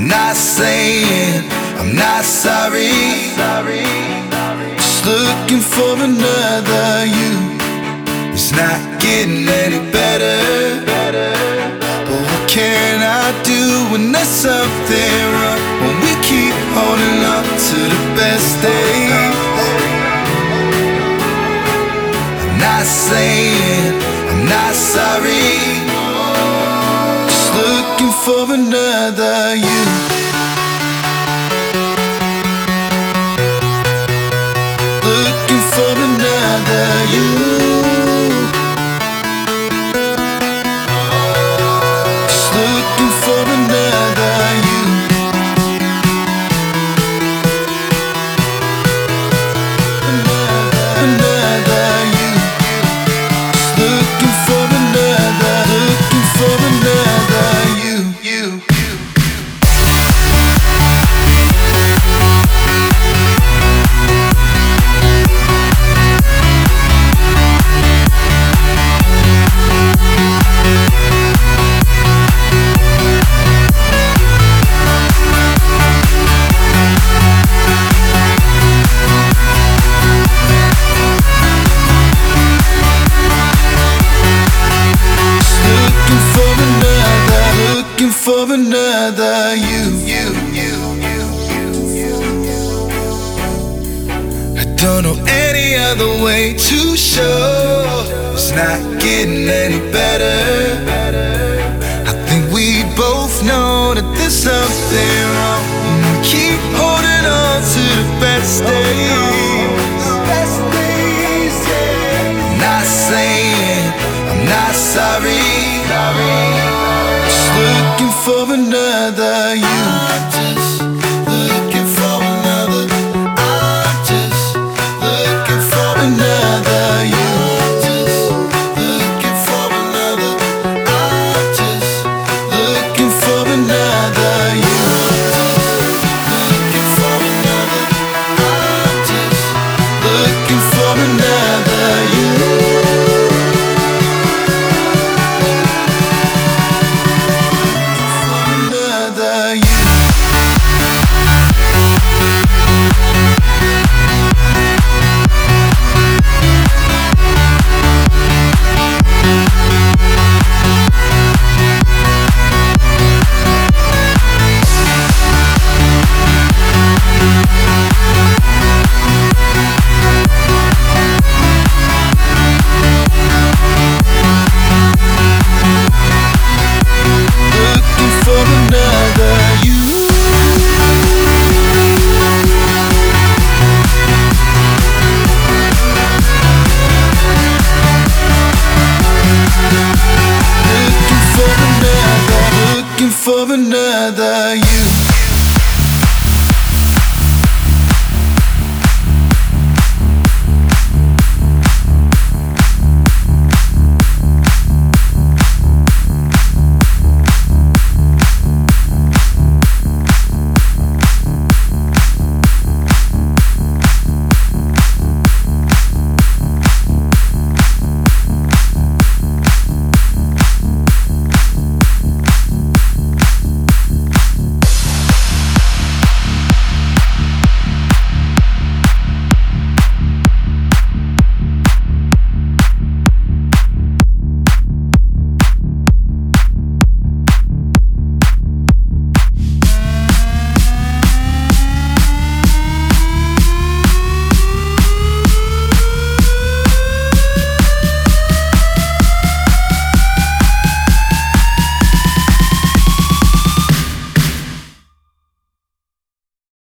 not saying I'm not sorry. Just looking for another you. It's not getting any better. But what can I do when there's something wrong? When we keep holding on to the best days. I'm not saying I'm not sorry. Just looking for another you. Looking for another you. Just looking for another you. Another you. Just looking for another. Looking for another you. For another you. I don't know any other way to show it's not getting any better. I think we both know that there's something wrong. We keep holding on to the best days. I'm not saying I'm not sorry. Looking for another you.